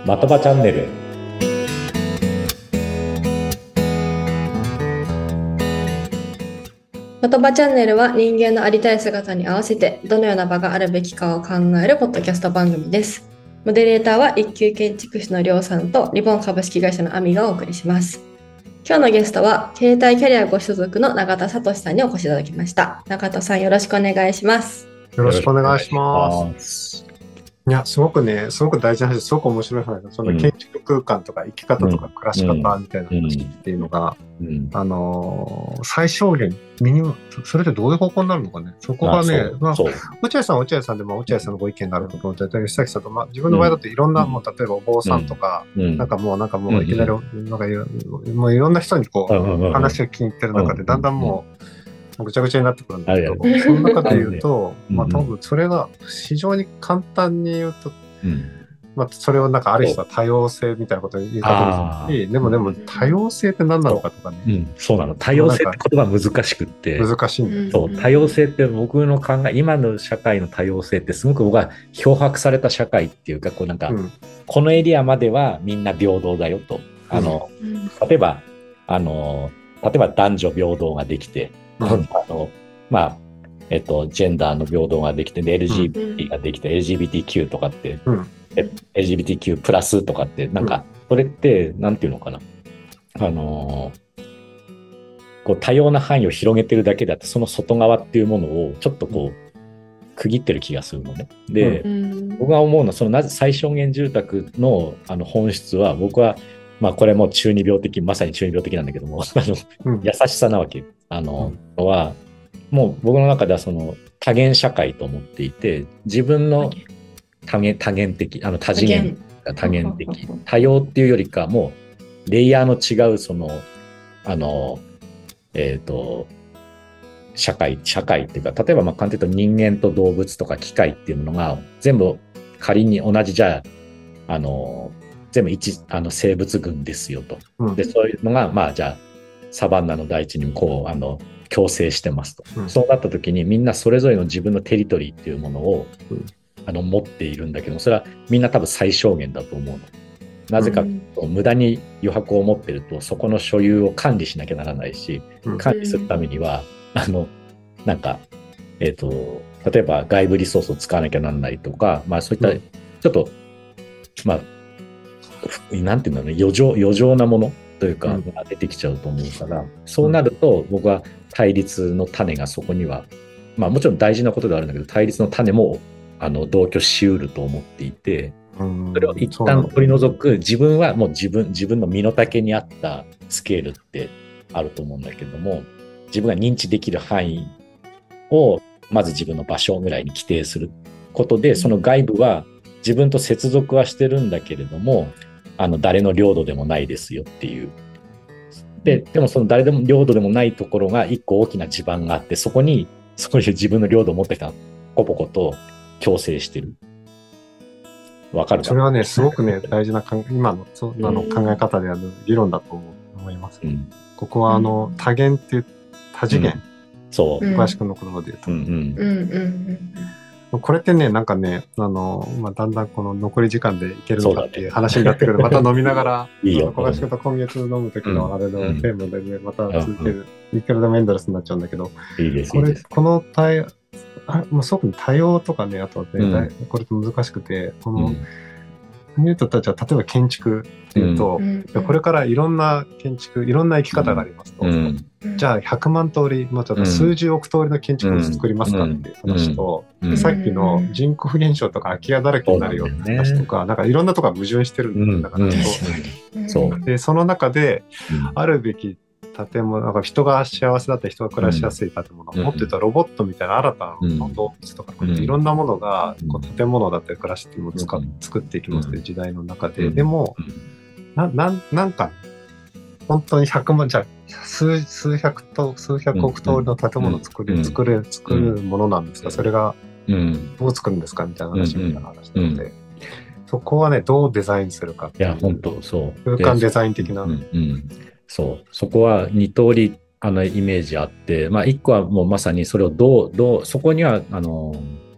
的場チャンネル。 的場チャンネルは人間のありたい姿に合わせてどのような場があるべきかを考えるポッドキャスト番組です。モデレーターは一級建築士のりょうさんとリボン株式会社のアミがお送りします。今日のゲストは携帯キャリアご所属の永田聡さんにお越しいただきました。永田さん、よろしくお願いします。 よろしくお願いします。いや、すごく大事な話、すごく面白い話。その建築空間とか生き方とか暮らし方みたいな話っていうのが、最小限、それってどういう方向になるのかね。そこがね、落合さんは落合さんでも落合さんのご意見があると思って、吉崎さんと、自分の場合だといろんな、もう例えばお坊さんとか、なんかもういきなり、もういろんな人にこう、話を聞きに行ってる中で、だんだんもう、ぐちゃぐちゃになってくるんだけど、その中で言うと、多分それが非常に簡単に言うと、それをなんかある人は多様性みたいなことを言い方ですし、でも多様性って何なのかとかね。 そうなの。多様性って言葉難しくって。 難しいんだよ。 そう、多様性って僕の考え、今の社会の多様性ってすごく僕は漂白された社会っていうか、こうなんか、このエリアまではみんな平等だよと。例えば男女平等ができて、ジェンダーの平等ができて、LGBT ができて、LGBTQ とかって、LGBTQ プラスとかって、なんか、それって、なんていうのかな。こう多様な範囲を広げてるだけであって、その外側っていうものをちょっとこう、区切ってる気がするのね。で、僕が思うのは、なぜ最小限住宅の本質は、僕は、これも中二病的、まさに中二病的なんだけども、優しさなわけ。は、もう僕の中では多元社会と思っていて、自分の多元的、多次元が多元的、多様っていうよりかもう、レイヤーの違う社会っていうか、例えば簡単に言うと人間と動物とか機械っていうものが全部仮に同じ全部生物群ですよと。で、そういうのが、じゃあ、サバンナの大地にこう、共生してますと。そうなった時にみんなそれぞれの自分のテリトリーっていうものを、持っているんだけど、それはみんな多分最小限だと思うの。なぜかと、無駄に余白を持ってると、そこの所有を管理しなきゃならないし、管理するためには、なんか、例えば外部リソースを使わなきゃならないとか、そういった、ちょっと、なんていうんだろうね、余剰なものというか、が出てきちゃうと思うから、そうなると、僕は対立の種がそこには、もちろん大事なことではあるんだけど、対立の種も、同居しうると思っていて、それを一旦取り除く、自分はもう自分の身の丈に合ったスケールってあると思うんだけども、自分が認知できる範囲を、まず自分の場所ぐらいに規定することで、その外部は自分と接続はしてるんだけれども、誰の領土でもないですよっていう。でもその誰でも領土でもないところが一個大きな地盤があって、そこに自分の領土を持ってきたポコポコと共生してる。わかるかな？ それはね、すごくね、大事な今の考え方である議論だと思います。ここは多元っていう、多次元。 そう。 小林君の言葉で言うと。これってね、なんかね、だんだんこの残り時間でいけるのかっていう話になってくる。また飲みながら、小林君と今月飲む時のあれのテーマでね、また続ける。いくらでもエンドレスになっちゃうんだけど、このすごく多様とかね、あとね、これって難しくて、ニュートンたちは例えば建築っていうと、これからいろんな建築、いろんな生き方がありますと。じゃあ100万通り、数十億通りの建築を作りますかっていう話と、さっきの人口減少とか空き家だらけになるよって話とか、なんかいろんなとこが矛盾してるんだから、で、その中であるべき建物、なんか人が幸せだったり人が暮らしやすい建物、もっと言うとロボットみたいな新たな動物とか、いろんなものが建物だったり暮らしっていうのを作っていきますという時代の中で、でもなんか本当に100万、じゃあ数百億通りの建物を作るものなんですか、それがどう作るんですかみたいな話なので、そこはね、どうデザインするかっていう。 いや、本当そう。 空間デザイン的な。 そう。そこは2通り、イメージあって、1個はもうまさにそれをそこには、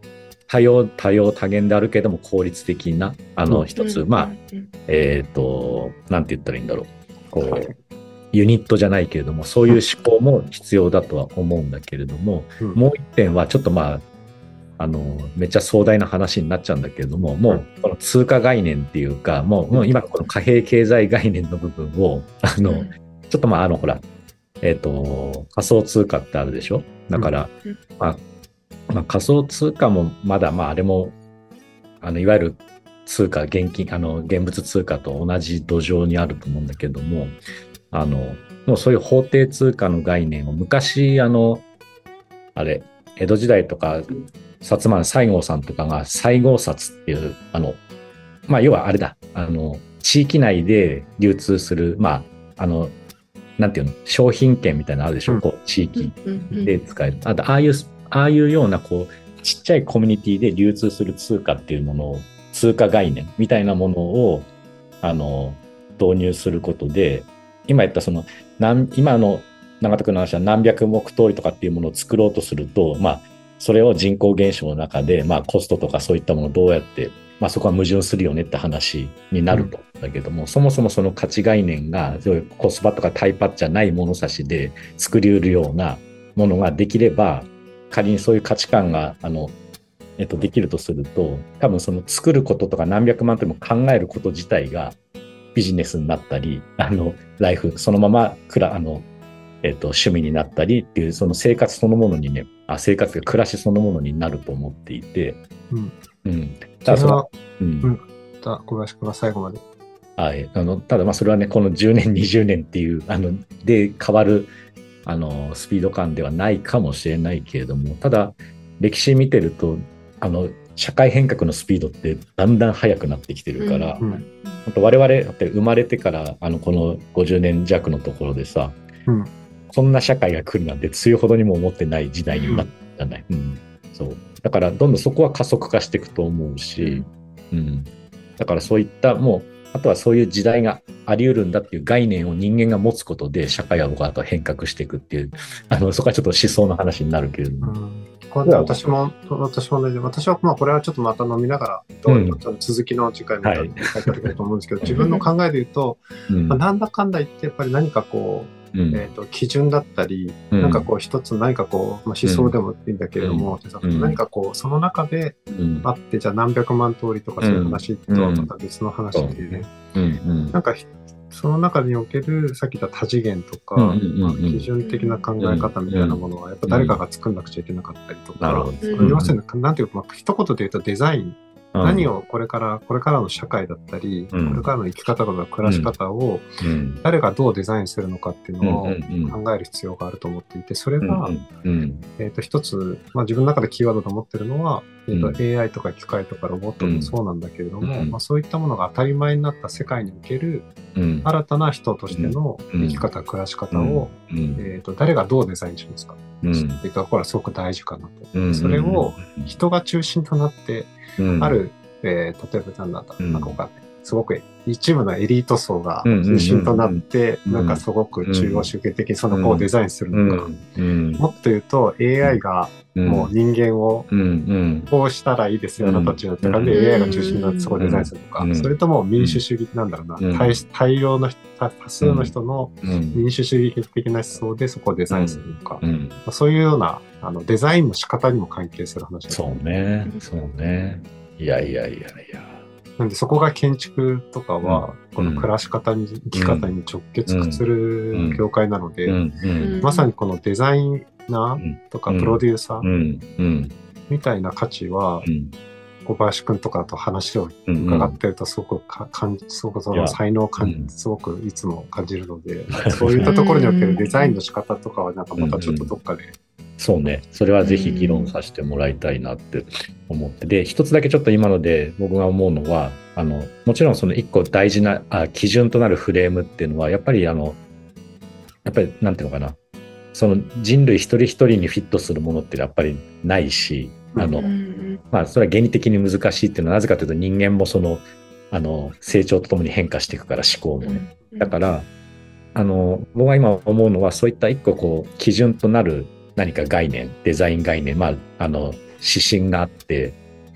多元であるけども効率的な一つ、なんて言ったらいいんだろう、こうユニットじゃないけれども、そういう思考も必要だとは思うんだけれども、もう一点はちょっとめっちゃ壮大な話になっちゃうんだけれども、もうこの通貨概念っていうか、もう今この貨幣経済概念の部分をちょっとほら仮想通貨ってあるでしょ。だから、仮想通貨もまだあれもいわゆる通貨現金現物通貨と同じ土壌にあると思うんだけども、もうそういう法定通貨の概念を昔あれ江戸時代とか薩摩の西郷さんとかが西郷札っていう要はあれだ地域内で流通するなんていうの商品券みたいなのあるでしょ、こう地域で使える、ああいうようなこうちっちゃいコミュニティで流通する通貨っていうものを通貨概念みたいなものを導入することで、今言った今の永田君の話は何百目通りとかっていうものを作ろうとすると、それを人口減少の中で、コストとかそういったものをどうやって、そこは矛盾するよねって話になると思うんだけども、そもそもその価値概念がコスパとかタイパじゃない物差しで作り得るようなものができれば、仮にそういう価値観ができるとすると、多分その作ることとか何百万とも考えること自体がビジネスになったり、ライフそのまま趣味になったりっていう、その生活そのものにね、生活が暮らしそのものになると思っていて、 ただそれは、小林君は最後まで。 ただそれはね、この10年20年っていうで変わるスピード感ではないかもしれないけれども、ただ歴史見てると社会変革のスピードってだんだん速くなってきてるから、本当我々だって生まれてからこの50年弱のところでさ、そんな社会が来るなんてつゆほどにも思ってない時代になったじゃない、そうだからどんどんそこは加速化していくと思うし、だからそういったもうあとはそういう時代があり得るんだっていう概念を人間が持つことで社会は僕はあと変革していくっていうそこはちょっと思想の話になるけれども、 これ私も同じで、私はこれはちょっとまた飲みながら続きの次回に書いてあると思うんですけど、自分の考えで言うと、なんだかんだ言ってやっぱり何かこう基準だったり、なんかこう一つ何かこう、思想でもいいんだけれども、何かこうその中であって、じゃあ何百万通りとかそういう話とはまた別の話でね、なんかその中におけるさっき言った多次元とか、基準的な考え方みたいなものはやっぱ誰かが作んなくちゃいけなかったりとか、要するになんていうか、一言で言うとデザイン、何をこれからの社会だったり、これからの生き方とか暮らし方を誰がどうデザインするのかっていうのを考える必要があると思っていて、それが一つ、自分の中でキーワードと思ってるのは、AI とか機械とかロボットもそうなんだけれども、そういったものが当たり前になった世界における新たな人としての生き方、暮らし方を誰がどうデザインしますかっていうところはすごく大事かなと。それを人が中心となってある、例えばなんかすごく一部のエリート層が中心となって、なんかすごく中央集権的にその子をデザインするのか、もっと言うと AI がもう人間をこうしたらいいですよ、あなたたちのって感じで AI が中心になってそこをデザインするのか、それとも民主主義なんだろうな、多数の人の民主主義的な思想でそこをデザインするのか、そういうようなデザインの仕方にも関係する話です。 そうね。いや。 なんでそこが建築とかは、この暮らし方に、生き方に直結する業界なので、まさにこのデザイナーとかプロデューサーみたいな価値は、小林くんとかと話を伺ってるとすごくその才能をすごくいつも感じるので、そういったところにおけるデザインの仕方とかはなんかまたちょっとどっかで、 そうね、それはぜひ議論させてもらいたいなって思って、で一つだけちょっと今ので僕が思うのは、もちろんその一個大事な基準となるフレームっていうのはやっぱりなんていうのかな、その人類一人一人にフィットするものってやっぱりないし、それは原理的に難しいっていうのはなぜかというと、人間もその成長とともに変化していくから、思考もね。だから僕が今思うのは、そういった一個こう基準となる何か概念、デザイン概念、指針があって、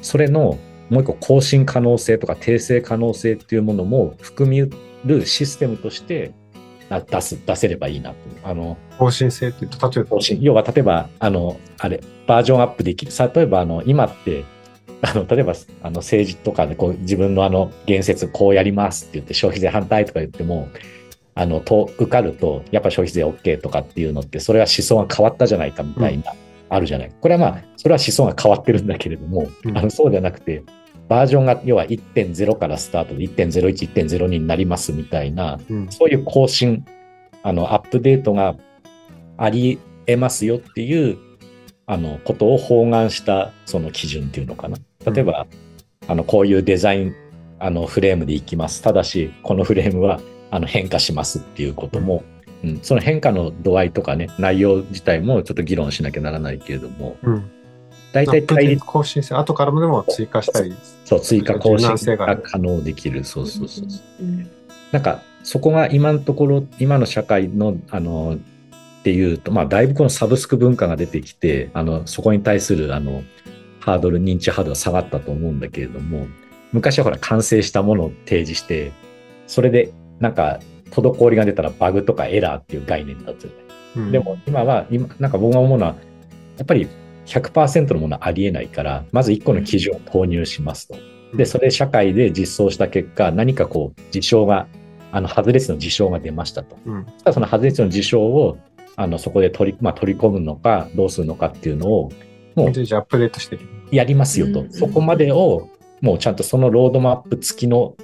それのもう一個更新可能性とか訂正可能性っていうものも含みるシステムとして出せればいいなと。 更新性って言うと、例えば要は例えばバージョンアップできる。例えば今って例えば政治とかで自分の言説こうやりますって言って消費税反対とか言っても受かるとやっぱ消費税 OK とかっていうのって、それは思想が変わったじゃないかみたいな、あるじゃない。これはそれは思想が変わってるんだけれども、そうじゃなくてバージョンが要は 1.0 からスタートで 1.01、1.02 になりますみたいな、そういう更新アップデートがあり得ますよっていうことを包含したその基準っていうのかな。例えば、こういうデザインフレームでいきます。ただしこのフレームは変化しますっていうことも、その変化の度合いとかね、内容自体もちょっと議論しなきゃならないけれども、大体対立更新性、後からもでも追加したり、 追加更新が可能できる。そう。なんかそこが今のところ、今の社会のっていうと、だいぶこのサブスク文化が出てきて、そこに対するハードル、認知ハードルが下がったと思うんだけれども、昔はほら完成したものを提示して、それでなんか滞りが出たらバグとかエラーっていう概念だったよね。でも今なんか僕が思うのは、やっぱり 100% のものはありえないから、まず1個の基準を投入しますと。で、それ社会で実装した結果、何か事象が、外れ値の事象が出ましたと。その外れ値の事象をそこで取り込むのかどうするのかっていうのをもうアップデートしてやりますよと、そこまでをもうちゃんとそのロードマップ付きの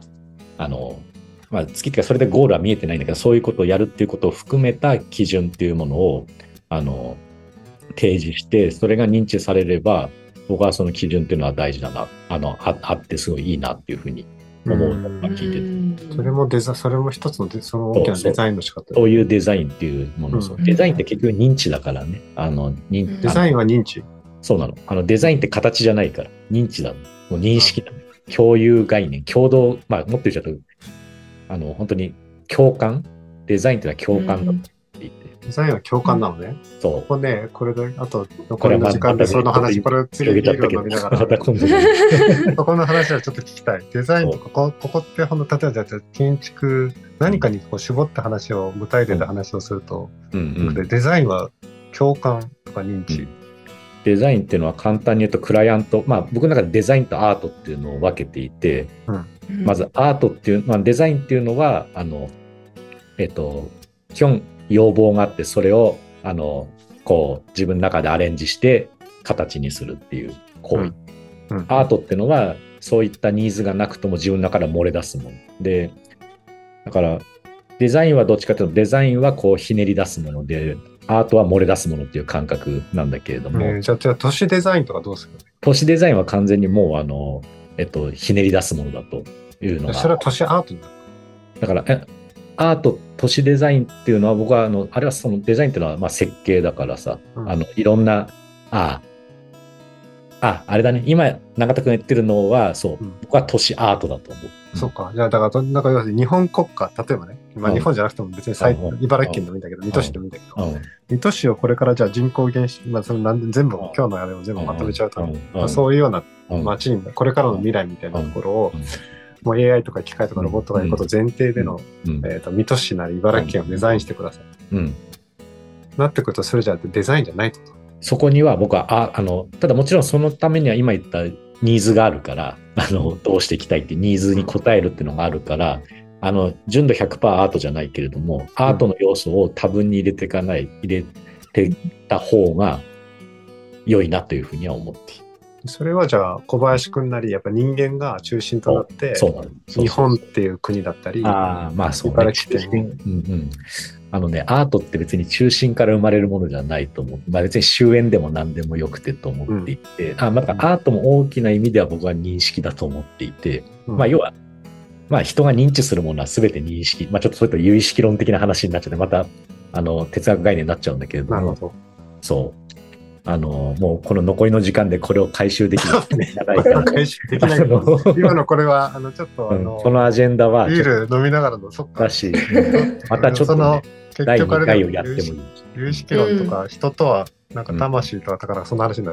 月っていうか、それでゴールは見えてないんだけど、そういうことをやるっていうことを含めた基準っていうものを提示して、それが認知されれば、僕はその基準っていうのは大事だな、あってすごいいいなっていうふうに思うのが聞いてて、 それも一つのその大きなデザインの仕方。 そういうデザインっていうもの、デザインって結局認知だからね。 デザインは認知。 そうなの。デザインって形じゃないから認知だ。もう認識だ。共有概念、共同、もっと言っちゃうと本当に共感。デザインってのは共感だって言って。 デザインは共感なのね。 そう。 ここね、これで、あと、残りの時間でその話、これを次にビールを飲みながら。そこの話はちょっと聞きたい。デザインとか、ここって例えばじゃあ建築、何かに絞った話を、具体例で話をすると、デザインは共感とか認知。 デザインっていうのは簡単に言うとクライアント、僕の中でデザインとアートっていうのを分けていて、まずアートっていう、デザインっていうのは基本要望があって、それを自分の中でアレンジして形にするっていう行為、アートっていうのはそういったニーズがなくとも自分の中から漏れ出すもので、だからデザインはどっちかというと、デザインはひねり出すもので、アートは漏れ出すものっていう感覚なんだけれども、 じゃあ都市デザインとかどうするの？ 都市デザインは完全にもうひねり出すものだというのが。 それは都市アートだからアート、都市デザインっていうのは、僕はあれはそのデザインっていうのは設計だからさ、いろんなあれだね、今永田君が言ってるのはそう、僕は都市アートだと思う。 そうか。じゃあだから要するに日本国家、例えばね、日本じゃなくても別に茨城県でもいいんだけど、水戸市でもいいんだけど、水戸市をこれからじゃあ人口減少、その全部今日のあれを全部まとめちゃうと、そういうような街にこれからの未来みたいなところを、もう AI とか機械とかロボットがいること前提での、水戸市なり茨城県をデザインしてください。なってくると、それじゃデザインじゃないと。 そこには僕はただもちろんそのためには今言ったニーズがあるから、どうしていきたいってニーズに応えるっていうのがあるから、純度 100% アートじゃないけれども、アートの要素を多分に入れてた方が良いなというふうには思っている。 それはじゃあ小林くんなりやっぱ人間が中心となって日本っていう国だったり、 そうね、アートって別に中心から生まれるものじゃないと思う。別に終焉でも何でもよくてと思っていて、だからアートも大きな意味では僕は認識だと思っていて、要は人が認知するものは全て認識、ちょっとそれと有意識論的な話になっちゃってまた哲学概念になっちゃうんだけれども、そうもうこの残りの時間でこれを回収できる回収できない今のこれはちょっとこのアジェンダはビール飲みながらのだし、またちょっと、ね、第2回をやってもいい。 有識論とか人とはなんか魂とはだからそんな話になる。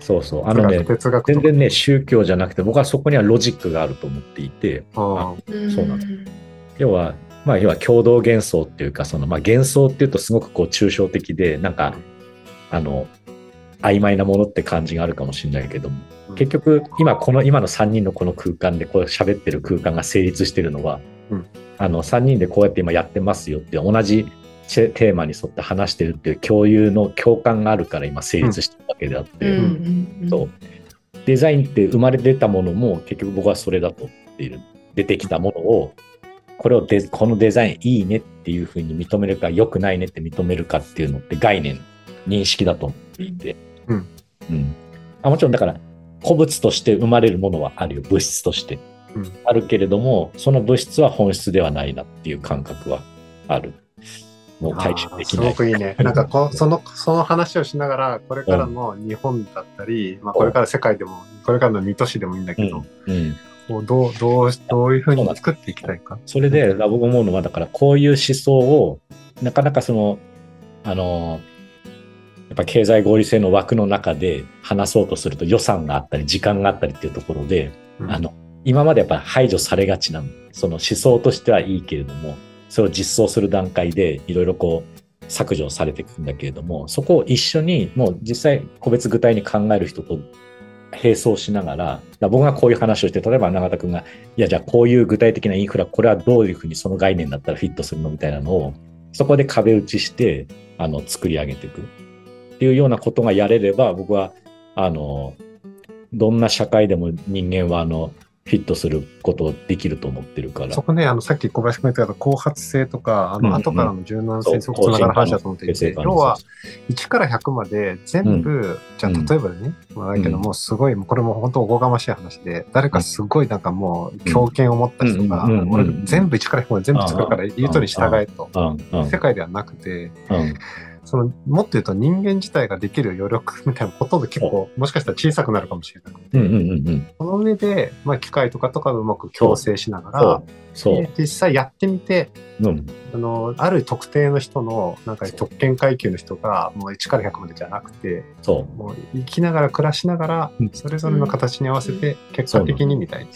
そうそう。全然ね、宗教じゃなくて、僕はそこにはロジックがあると思っていて、そうなんです。要は共同幻想っていうか、幻想っていうとすごくこう抽象的で、なんか、曖昧なものって感じがあるかもしれないけども、結局、今の3人のこの空間でこう喋ってる空間が成立してるのは、3人でこうやって今やってますよって同じテーマに沿って話してるっていう共感があるから今成立してるわけであって、そうデザインって生まれ出たものも結局僕はそれだと思っている。出てきたものをこのデザインいいねっていうふうに認めるか、良くないねって認めるかっていうのって概念、認識だと思っていて、もちろんだから古物として生まれるものはあるよ、物質として、あるけれども、その物質は本質ではないなっていう感覚はある。もう解消できない。 すごくいいね。なんかその話をしながら、これからの日本だったり、これから世界でも、これからの2都市でもいいんだけど、どういうふうに作っていきたいか。 それで僕思うのは、だからこういう思想をなかなかやっぱ経済合理性の枠の中で話そうとすると予算があったり時間があったりっていうところで、今までやっぱり排除されがちなの。その思想としてはいいけれども、それを実装する段階でいろいろこう削除されていくんだけれども、そこを一緒にもう実際個別具体に考える人と並走しながら、僕がこういう話をして、例えば永田君がじゃあこういう具体的なインフラ、これはどういうふうにその概念だったらフィットするのみたいなのをそこで壁打ちして作り上げていくっていうようなことがやれれば、僕はどんな社会でも人間はフィットすることができると思ってるから。 そこね、さっき小林君が言った後発性とか、後からの柔軟性につながる話だと思っていて、要は1から100まで全部、じゃあ例えばね、だけどもすごい、これも本当おこがましい話で、誰かすごいなんかもう強権を持った人が、俺全部1から100まで全部作るから言うとおり従えと。世界ではなくて、もっと言うと人間自体ができる余力みたいなことで結構もしかしたら小さくなるかもしれなくて、その上で、機械とかうまく共生しながら、実際やってみて、ある特定の人のなんか特権階級の人がもう1から100までじゃなくて、もう生きながら暮らしながらそれぞれの形に合わせて結果的にみたいな。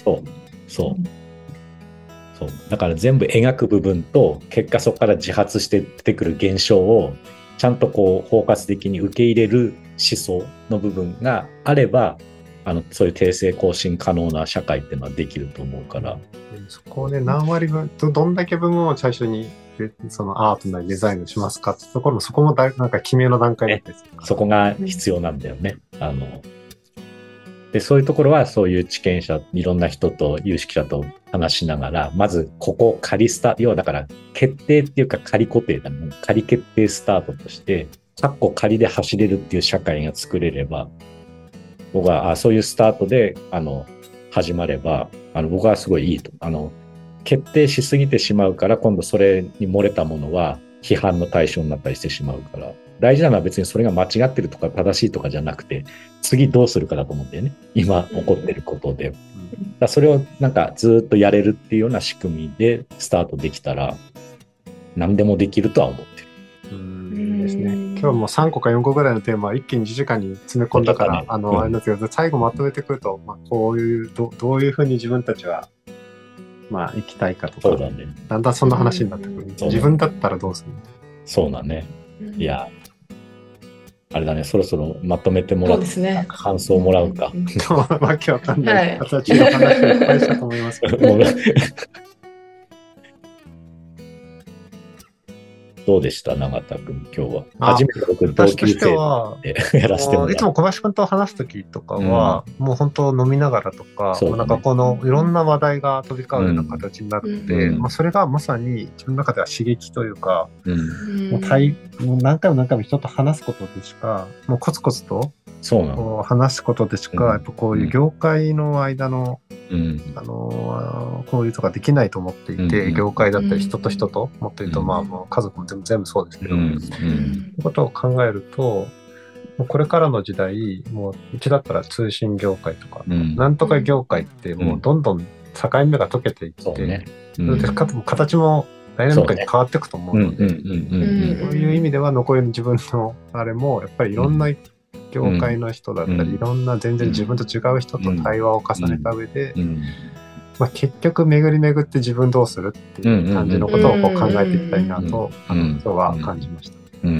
そうだから全部描く部分と結果そこから自発して出てくる現象をちゃんとこう包括的に受け入れる思想の部分があれば、そういう訂正更新可能な社会っていうのはできると思うから、 そこで何割分どんだけ部分を最初にそのアートなデザインをしますかってところも、そこもなんか決めの段階だったりする。 そこが必要なんだよね。でそういうところはそういう知見者、いろんな人と有識者と話しながら、まずここを仮要はだから決定っていうか仮固定だね。仮決定スタートとして仮で走れるっていう社会が作れれば、僕はそういうスタートで始まれば僕はすごいいいと。決定しすぎてしまうから今度それに漏れたものは批判の対象になったりしてしまうから、大事なのは別にそれが間違ってるとか正しいとかじゃなくて、次どうするかだと思うんだよね。今起こってることで。だそれをなんかずっとやれるっていうような仕組みでスタートできたら何でもできるとは思ってる。 ですね。今日も3個か4個ぐらいのテーマは一気に1時間に詰め込んだから、あれなんですけど、最後まとめてくると、こういうどういうふうに自分たちは生きたいかとか、だんだんそんな話になってくる。自分だったらどうするの？ そうだね。いや、あれだね、そろそろまとめてもらって、感想をもらうか。 わけわかんない形の話をいっぱいしたと思いますけど。 どうでした永田君、今日は。初めて僕同級生でやらせてもらって。 いつも小林君と話すときとかは、もう本当飲みながらとか、なんかこのいろんな話題が飛び交うような形になって、それがまさに自分の中では刺激というか、もう何回も人と話すことでしか、もうコツコツと話すことでしか、やっぱこういう業界の間の交流とかできないと思っていて、業界だったり人と人と、もっと言うともう家族も全部そうですけど、そういうことを考えると、もうこれからの時代、もううちだったら通信業界とか、なんとか業界ってもうどんどん境目が解けていって、形もダイナミックに変わっていくと思うので、そういう意味では残りの自分のあれもやっぱりいろんな業界の人だったり、いろんな全然自分と違う人と対話を重ねた上で、まあ、結局巡り巡って自分どうするっていう感じのことをこう考えていきたいなと今日は感じました。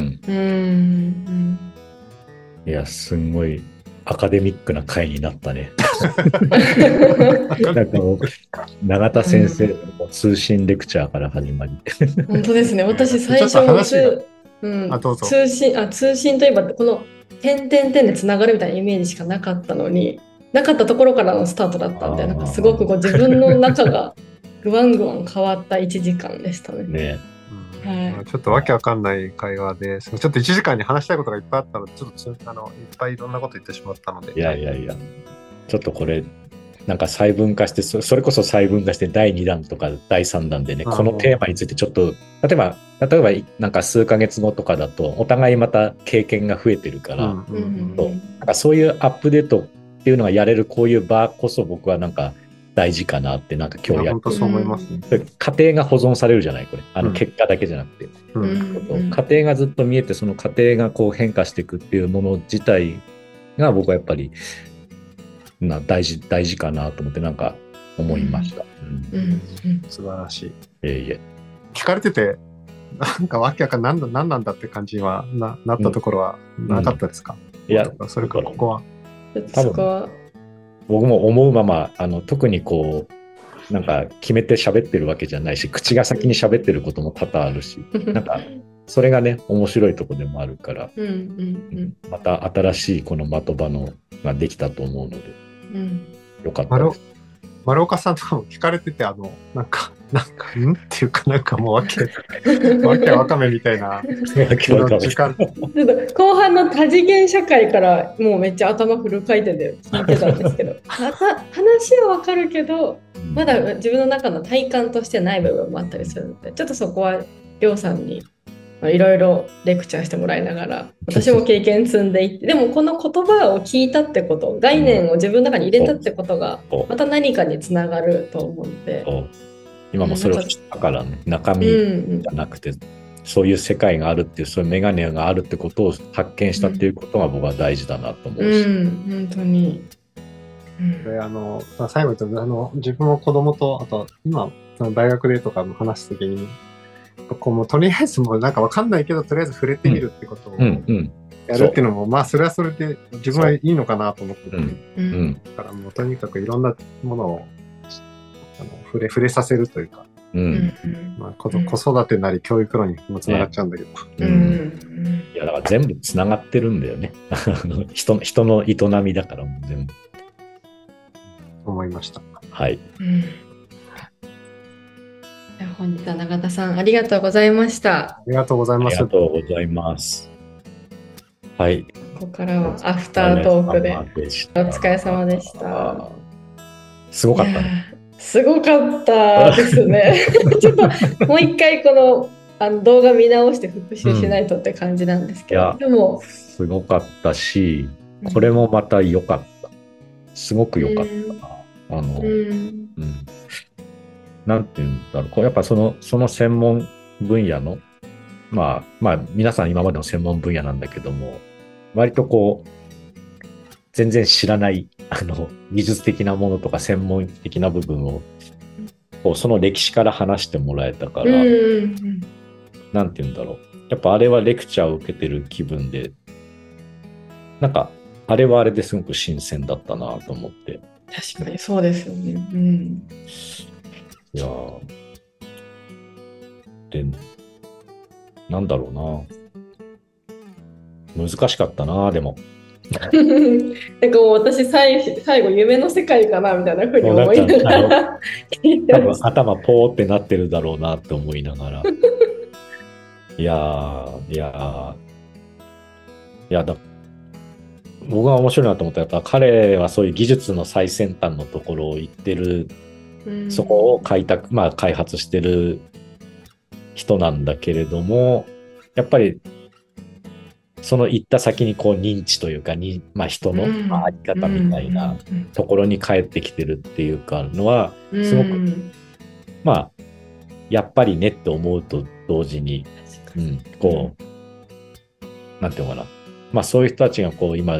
いや、すんごいアカデミックな回になったね。なんか永田先生の通信レクチャーから始まり。 本当ですね。私最初通信といえばこの点々点でつながるみたいなイメージしかなかったのに、なかったところからのスタートだったんで、なんかすごくこう自分の中がぐわんぐわん変わった1時間でしたね。 はい、ちょっとわけわかんない会話で、ちょっと1時間に話したいことがいっぱいあったので、ちょっといっぱいいろんなこと言ってしまったので。 いや、ちょっとこれ、なんか細分化して、それこそ細分化して第2弾とか第3弾でね、このテーマについてちょっと、例えばなんか数ヶ月後とかだと、お互いまた経験が増えてるから、なんかそういうアップデートっていうのがやれるこういう場こそ僕はなんか大事かなってなんか今日本当そう思いますね。 過程が保存されるじゃないこれ結果だけじゃなくて、過程がずっと見えてその過程がこう変化していくっていうもの自体が僕はやっぱり大事かなと思ってなんか思いました。 素晴らしい。聞かれててなんかわけわかん何なんだって感じはなったところはなかったですか？ いやそれからここは多分僕も思うまま特にこうなんか決めて喋ってるわけじゃないし口が先に喋ってることも多々あるしなんかそれがね面白いとこでもあるから、また新しいこの的場のができたと思うので、よかったです。 丸岡さんとかも聞かれててなんかっていうかなんかもうわけわかめみたいな時間後半の多次元社会からもうめっちゃ頭フル回転で聞いてたんですけど話はわかるけどまだ自分の中の体感としてない部分もあったりするのでちょっとそこはりょうさんにいろいろレクチャーしてもらいながら私も経験積んでいってでもこの言葉を聞いたってこと概念を自分の中に入れたってことがまた何かにつながると思うので今もそれを知ったからね中身じゃなくて、そういう世界があるっていうそういうメガネがあるってことを発見したっていうことが僕は大事だなと思うし、 本当に、 最後に自分も子供とあと今大学でとか話すときにこうもうとりあえずもうなんかわかんないけどとりあえず触れてみるってことをやるっていうのも、まあそれはそれで自分はいいのかなと思ってて、だからもうとにかくいろんなものを触れさせるというか、まあ、子育てなり教育論にもつながっちゃうんだけど、 いやだから全部つながってるんだよね人の営みだからもう全部思いました。 はい。 本日は永田さんありがとうございました。 ありがとうございます。 ありがとうございます。はい。 ここからはアフタートークでお疲れ様でした。 すごかったね。 すごかったですね。ちょっともう一回この動画見直して復習しないとって感じなんですけど、でもすごかったし、これもまた良かった。すごく良かった。なんていうんだろう。やっぱその専門分野の、まあ皆さん今までの専門分野なんだけども、割とこう全然知らない技術的なものとか専門的な部分をその歴史から話してもらえたから、なんていうんだろう。やっぱあれはレクチャーを受けてる気分で、なんかあれはあれですごく新鮮だったなと思って。 確かにそうですよね。 いやでなんだろうな。難しかったなでも。 なんかもう私最後夢の世界かなみたいな風に思いながら多分頭ポーってなってるだろうなって思いながらいや僕が面白いなと思ったらやっぱ彼はそういう技術の最先端のところを行ってる、そこを開発してる人なんだけれどもやっぱりその行った先にこう認知というか人の在り方みたいなところに帰ってきてるっていうかのはすごくやっぱりねって思うと同時にこうなんていうのかなまあそういう人たちがこう今、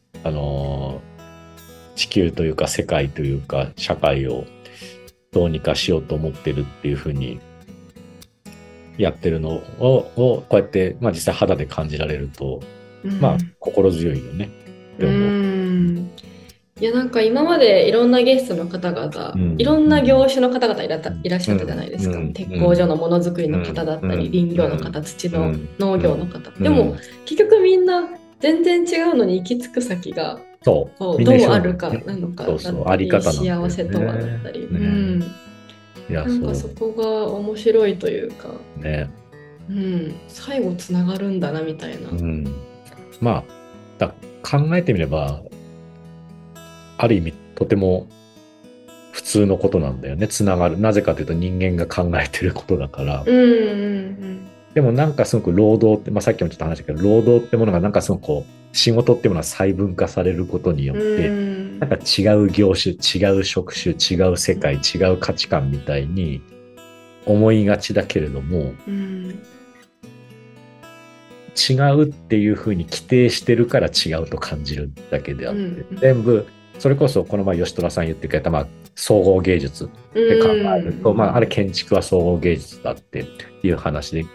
地球というか世界というか社会をどうにかしようと思ってるっていうふうにやってるのをこうやって、まあ、実際肌で感じられると、まあ心強いよねって思う。 いやなんか今までいろんなゲストの方々、いろんな業種の方々いらっしゃったじゃないですか。鉄工所のものづくりの方だったり、林業の方、土の農業の方。でも結局みんな全然違うのに行き着く先がどうあるかなのかだったり、幸せとはだったり。なんかそこが面白いというか、最後つながるんだなみたいな。 まあ考えてみればある意味とても普通のことなんだよね。つながる。なぜかというと人間が考えてることだから。でもなんかすごく労働って、まあ、さっきもちょっと話したけど、労働ってものがなんかすごくこう仕事っていうものは細分化されることによって、なんか違う業種、違う職種、違う世界、違う価値観みたいに思いがちだけれども、違うっていうふうに規定してるから違うと感じるだけであって、全部それこそこの前吉虎さん言ってくれた、まあ、総合芸術で考えると、まあ、あれ建築は総合芸術だっていう話で、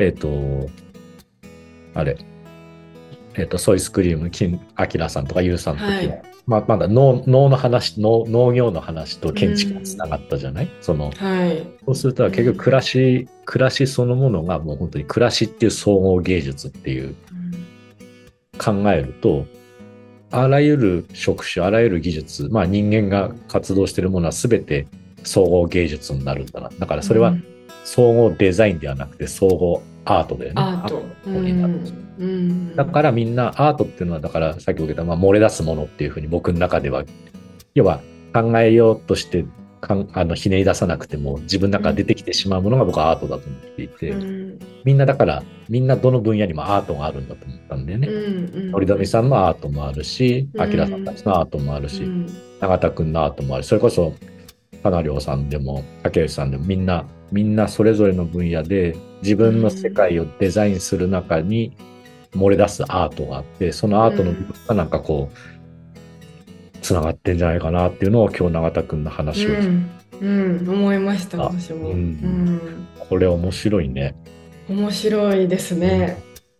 ソイスクリーム金明さんとかユウさんの時は、まあ、まだ農業の話と建築がつながったじゃない、そうすると結局暮らしそのものがもう本当に暮らしっていう総合芸術っていう考えると、あらゆる職種、あらゆる技術、まあ人間が活動しているものは全て総合芸術になるんだな。だからそれは総合デザインではなくて総合アートだよね。アートになる。だからみんなアートっていうのは、だからさっき言った、まあ、漏れ出すものっていうふうに僕の中では、要は考えようとしてひねり出さなくても自分の中で出てきてしまうものが僕はアートだと思っていて、みんなだからみんなどの分野にもアートがあるんだと思ったんだよね。折富さんのアートもあるし、明さんたちのアートもあるし、永田君のアートもあるし、それこそ金良さんでも竹内さんでもみんなそれぞれの分野で自分の世界をデザインする中に漏れ出すアートがあって、そのアートの部分がなんかこうつながってんじゃないかなっていうのを今日永田君の話を思いました。私も、 これ面白いね。 面白いですね。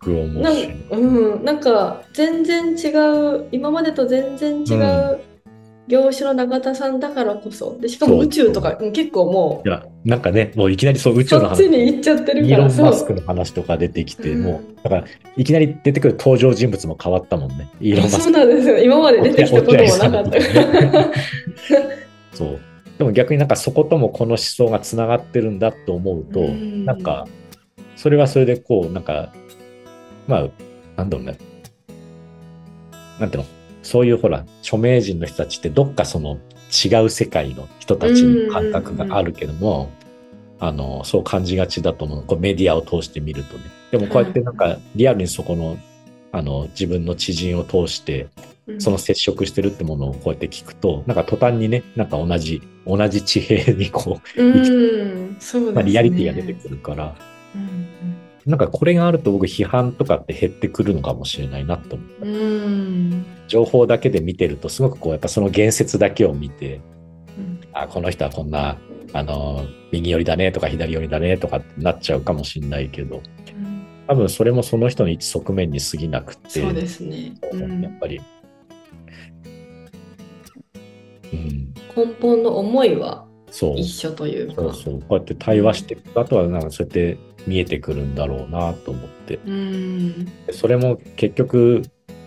なんか全然違う、今までと全然違う業種の永田さんだからこそ、でしかも宇宙とか結構もう、 いやなんかね、もういきなりそう宇宙の話、 そっちに行っちゃってるから、 イーロン・マスクの話とか出てきて、もうだからいきなり出てくる登場人物も変わったもんね。イーロン・マスク。 そうなんですよ。今まで出てきたこともなかった。 そう。でも逆になんかそこともこの思想がつながってるんだと思うと、なんかそれはそれでこうなんかまあなんだろうね、なんていうの、そういうほら著名人の人たちってどっかその違う世界の人たちの感覚があるけども、そう感じがちだと思う。こうメディアを通して見るとね。でもこうやってなんかリアルにそこの自分の知人を通してその接触してるってものをこうやって聞くと、なんか途端にね、なんか同じ地平にこう生きて、 そうですね、 まあ、リアリティが出てくるから、なんかこれがあると僕批判とかって減ってくるのかもしれないなと思った。情報だけで見てるとすごくこうやっぱその言説だけを見て、この人はこんな右寄りだねとか左寄りだねとかってなっちゃうかもしれないけど、多分それもその人の一側面に過ぎなくて、 そうですね、 やっぱり、 根本の思いは一緒というか、 そうこうやって対話していくと、あとはなんかそうやって見えてくるんだろうなと思って、それも結局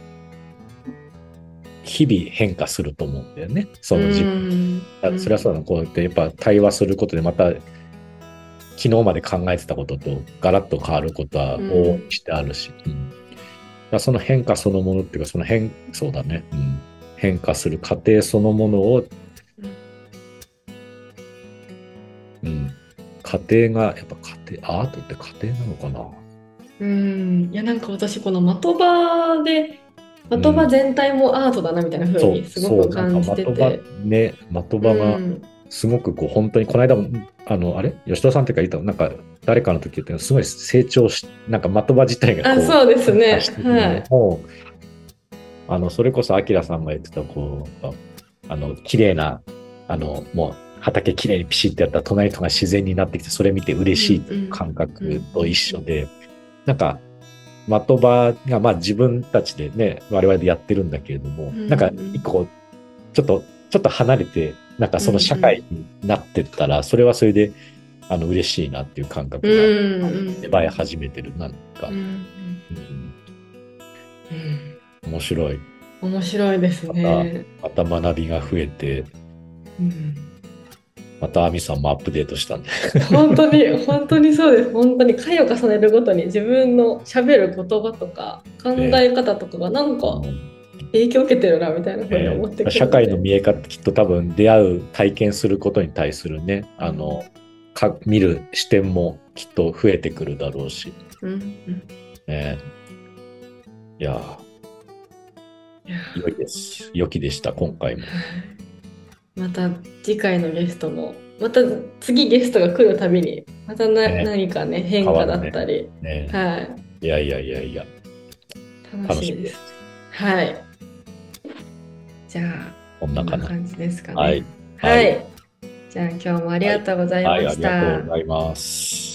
日々変化すると思うんだよね。その自分、それはそうだな、こうやってやっぱ対話することでまた昨日まで考えてたこととガラッと変わることは往々にしてあるし、その変化そのものっていうか、そうだね、変化する過程そのものを、過程がやっぱアートって過程なのかな。 いやなんか私この的場全体もアートだなみたいな風にすごく感じてて、 的場がすごくこう本当にこの間もあれ吉田さんってか言ったなんか誰かの時言ってすごい成長しなんか的場自体がこうそうですね、 もうそれこそアキラさんが言ってたこう綺麗なもう畑きれいにピシッとやったら隣とか自然になってきてそれ見て嬉しいという感覚と一緒で、なんか的場がまあ自分たちでね我々でやってるんだけれども、なんか一個ちょっと離れてなんかその社会になってったら、それはそれで嬉しいなっていう感覚が芽生え始めてるなんか、面白いですね。また学びが増えて、また亜美さんもアップデートしたんで本当にそうです。本当に回を重ねるごとに自分の喋る言葉とか考え方とかがなんか影響を受けてるなみたいなふうに思ってくるので、 社会の見え方きっと多分出会う体験することに対するね見る視点もきっと増えてくるだろうし、いや良いです。良きでした今回も。 また次回のゲストもまた次ゲストが来るたびにまた何かね変化だったり、いや楽しいです。はい。じゃあこんな感じですかね。 はい。 じゃあ今日もありがとうございました。 ありがとうございます。